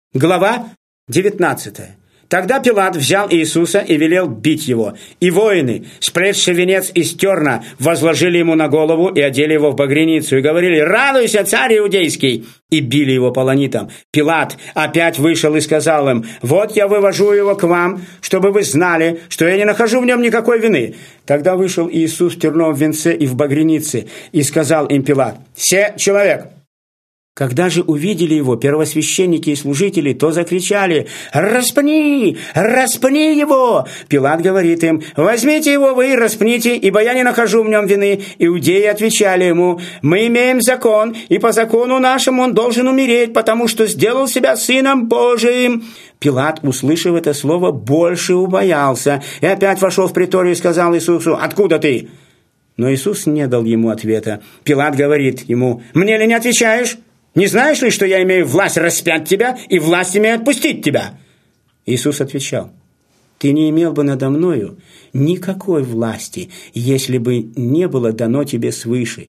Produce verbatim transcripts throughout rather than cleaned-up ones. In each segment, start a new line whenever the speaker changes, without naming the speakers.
Глава девятнадцатая. Тогда Пилат взял Иисуса и велел бить его. И воины, сплетши венец из терна, возложили ему на голову и одели его в багряницу, и говорили: «Радуйся, царь иудейский!» И били его полонитом. Пилат опять вышел и сказал им: «Вот я вывожу его к вам, чтобы вы знали, что я не нахожу в нем никакой вины». Тогда вышел Иисус в терновом венце и в багрянице, и сказал им Пилат: «Се человек». Когда же увидели его первосвященники и служители, то закричали: «Распни! Распни его!» Пилат говорит им: «Возьмите его вы и распните, ибо я не нахожу в нем вины». Иудеи отвечали ему: «Мы имеем закон, и по закону нашему он должен умереть, потому что сделал себя сыном Божиим». Пилат, услышав это слово, больше убоялся, и опять вошел в приторию и сказал Иисусу: «Откуда ты?» Но Иисус не дал ему ответа. Пилат говорит ему: «Мне ли не отвечаешь? Не знаешь ли, что я имею власть распять тебя и власть имею отпустить тебя?» Иисус отвечал: «Ты не имел бы надо мною никакой власти, если бы не было дано тебе свыше.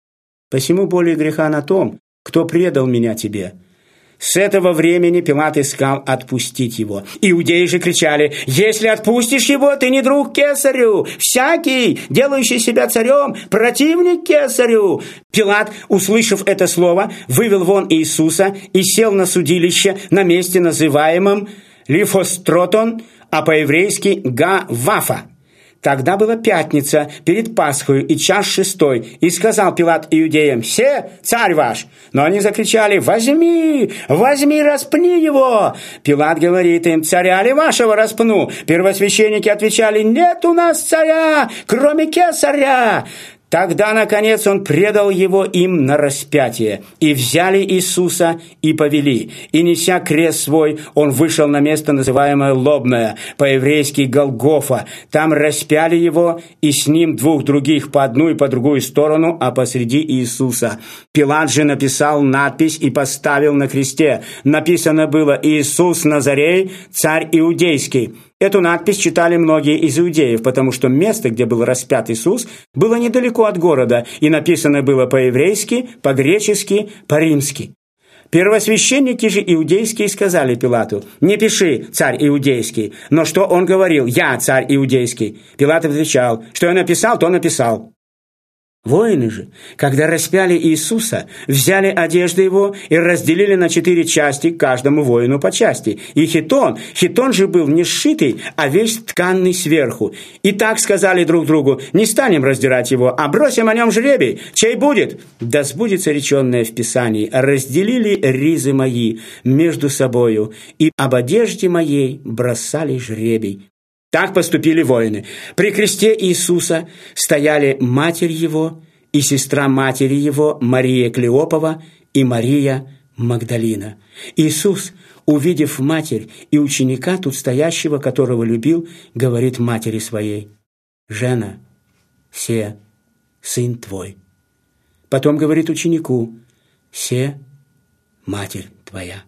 Посему более греха на том, кто предал меня тебе». С этого времени Пилат искал отпустить его. Иудеи же кричали: «Если отпустишь его, ты не друг кесарю! Всякий, делающий себя царем, противник кесарю!» Пилат, услышав это слово, вывел вон Иисуса и сел на судилище на месте, называемом Лифостротон, а по-еврейски Га-Вафа. Тогда была пятница перед Пасхою и час шестой, и сказал Пилат иудеям: «Се, царь ваш!» Но они закричали: «Возьми, возьми, распни его!» Пилат говорит им: «Царя ли вашего распну?» Первосвященники отвечали: «Нет у нас царя, кроме кесаря!» Тогда, наконец, он предал его им на распятие. И взяли Иисуса и повели. И, неся крест свой, он вышел на место, называемое Лобное, по-еврейски Голгофа. Там распяли его, и с ним двух других по одну и по другую сторону, а посреди Иисуса. Пилат же написал надпись и поставил на кресте. Написано было: «Иисус Назарей, царь иудейский». Эту надпись читали многие из иудеев, потому что место, где был распят Иисус, было недалеко от города, и написано было по-еврейски, по-гречески, по-римски. Первосвященники же иудейские сказали Пилату: «Не пиши, царь иудейский». Но что он говорил: «Я царь иудейский». Пилат отвечал: «Что я написал, то написал». Воины же, когда распяли Иисуса, взяли одежды его и разделили на четыре части, каждому воину по части. И хитон, хитон же был не сшитый, а весь тканный сверху. И так сказали друг другу: «Не станем раздирать его, а бросим о нем жребий. Чей будет?» Да сбудется реченное в Писании: «Разделили ризы мои между собою, и об одежде моей бросали жребий». Так поступили воины. При кресте Иисуса стояли матерь его и сестра матери его, Мария Клеопова и Мария Магдалина. Иисус, увидев матерь и ученика, тут стоящего, которого любил, говорит матери своей: «Жена, се сын твой». Потом говорит ученику: «Се матерь твоя».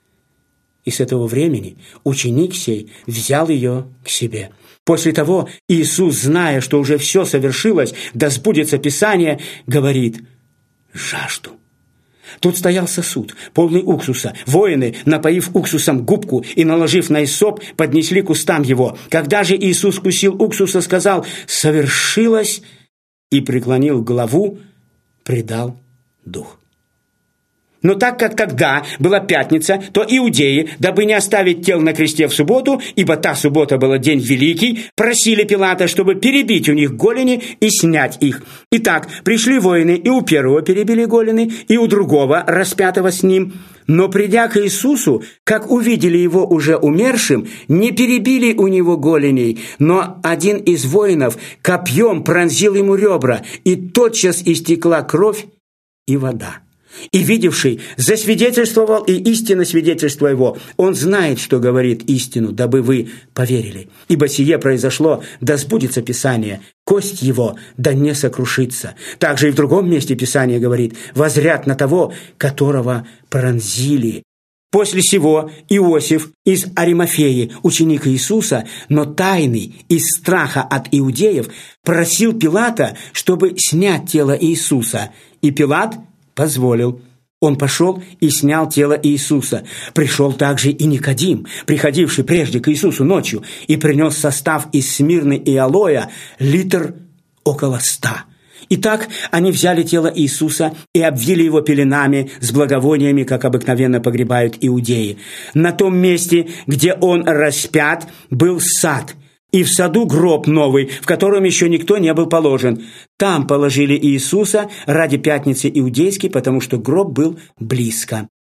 И с этого времени ученик сей взял ее к себе. После того Иисус, зная, что уже все совершилось, да сбудется Писание, говорит: «Жажду». Тут стоял сосуд, полный уксуса. Воины, напоив уксусом губку и наложив на иссоп, поднесли к устам его. Когда же Иисус вкусил уксуса, сказал: «Совершилось», и преклонил голову, предал дух. Но так как тогда была пятница, то иудеи, дабы не оставить тел на кресте в субботу, ибо та суббота была день великий, просили Пилата, чтобы перебить у них голени и снять их. Итак, пришли воины, и у первого перебили голени, и у другого, распятого с ним. Но придя к Иисусу, как увидели его уже умершим, не перебили у него голеней, но один из воинов копьем пронзил ему ребра, и тотчас истекла кровь и вода. И видевший засвидетельствовал, и истинно свидетельство его. Он знает, что говорит истину, дабы вы поверили. Ибо сие произошло, да сбудется Писание: кость его да не сокрушится. Также и в другом месте Писание говорит: возрят на того, которого пронзили. После сего Иосиф из Аримафеи, ученик Иисуса, но тайный, из страха от иудеев, просил Пилата, чтобы снять тело Иисуса. И Пилат позволил. Он пошел и снял тело Иисуса. Пришел также и Никодим, приходивший прежде к Иисусу ночью, и принес состав из смирны и алоэ, литр около ста. Итак, они взяли тело Иисуса и обвили его пеленами с благовониями, как обыкновенно погребают иудеи. На том месте, где он распят, был сад, и в саду гроб новый, в котором еще никто не был положен. Там положили Иисуса ради пятницы иудейской, потому что гроб был близко.